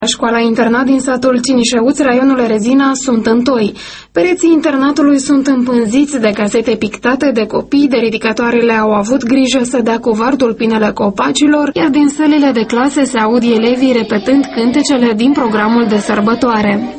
Școala-internat din satul Cinișeuț, raionul Rezina, sunt întoi. Pereții internatului sunt împânziți de casete pictate de copii, de ridicatoarele au avut grijă să dea cuvar tulpinele copacilor, iar din sălile de clase se aud elevii repetând cântecele din programul de sărbătoare.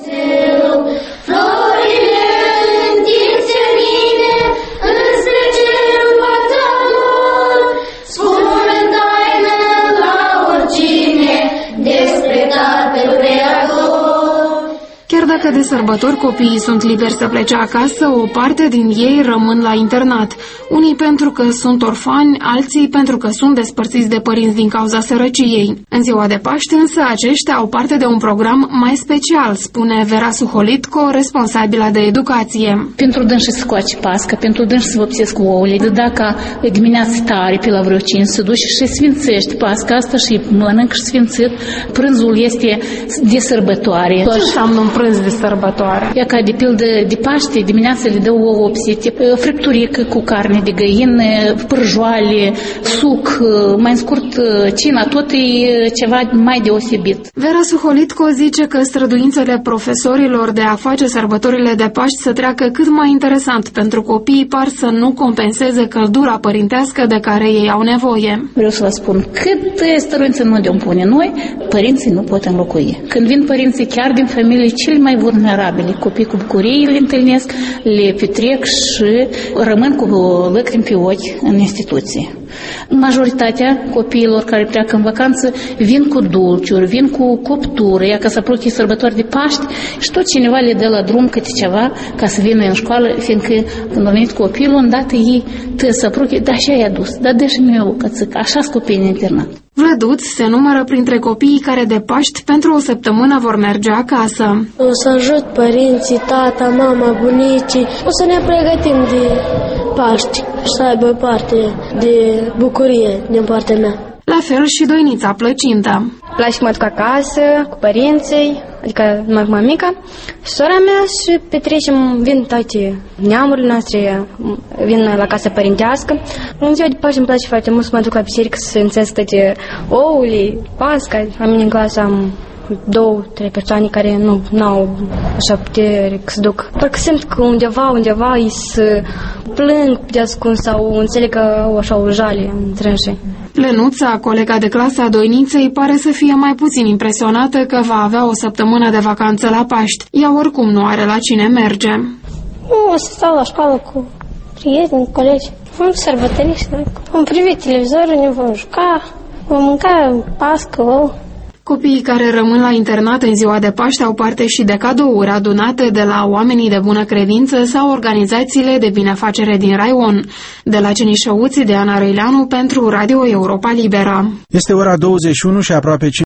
Chiar dacă de sărbători copiii sunt liberi să plece acasă, o parte din ei rămân la internat. Unii pentru că sunt orfani, alții pentru că sunt despărțiți de părinți din cauza sărăciei. În ziua de Paște însă aceștia au parte de un program mai special, spune Vera Suholitco, responsabilă de educație. Pentru dânsi să scoace pască, pentru dânsi să vopsesc ouăle, de dacă dimineața tare pe la vreo 5 se duce și sfințește pasca asta și mănâncă și sfințit. Prânzul este de sărbătoare. Ce înseamnă un prânz de sărbătoare? Ea ca de pildă de Paște, dimineața le dă ouă opsite, fripturică cu carne de găină, pârjoale, suc, mai scurt cina, tot e ceva mai deosebit. Vera Suholitco zice că străduințele profesorilor de a face sărbătorile de Paști să treacă cât mai interesant pentru copii par să nu compenseze căldura părintească de care ei au nevoie. Vreau să vă spun, cât străduință nu de-o pune noi, părinții nu pot înlocui. Când vin părinții chiar din familii cele mai vulnerabile, copii cu bucurii le întâlnesc, le petrec și rămân cu lacrimi pe ochi în instituție. Majoritatea copiilor care pleacă în vacanță vin cu dulciuri, vin cu coptură, ea ca să apropie sărbători de Paști și tot cineva le dă la drum câte ceva ca să vină în școală, fiindcă când a venit copilul, îndată ei să apropie, da, și ai adus, da, dă și mie o cățică, așa-s copiii în internat. Vlăduț se numără printre copiii care de Paști pentru o săptămână vor merge acasă. O să ajut părinții, tata, mama, bunicii. O să ne pregătim de Paști și să aibă parte de bucurie din partea mea. La fel și Doinița Plăcintă. Place să mă duc acasă cu părinții, adică numai cu mamica, sora mea și petrecem, vin toate neamurile noastre, vin la casă părintească. În ziua de Paște îmi place foarte mult să mă duc la biserică să înțesc toate ouăle, pasca. La mine în clasă am 2-3 persoane care nu au așa putere să duc. Parcă simt că undeva îi să plâng de ascuns sau înțeleg că au așa o jale în trânșii. Lenuța, colega de clasă a Doiniței, pare să fie mai puțin impresionată că va avea o săptămână de vacanță la Paști. Ea oricum nu are la cine merge. O să stau la școală cu prieteni, cu colegi. Vom sărbători și noi. Vom privi televizorul, ne vom juca, vom mânca pască, ou. Copiii care rămân la internat în ziua de Paște au parte și de cadouri adunate de la oamenii de bună credință sau organizațiile de binefacere din raion. De la Cinișeuț, Diana Răileanu pentru Radio Europa Liberă. Este ora 21 și aproape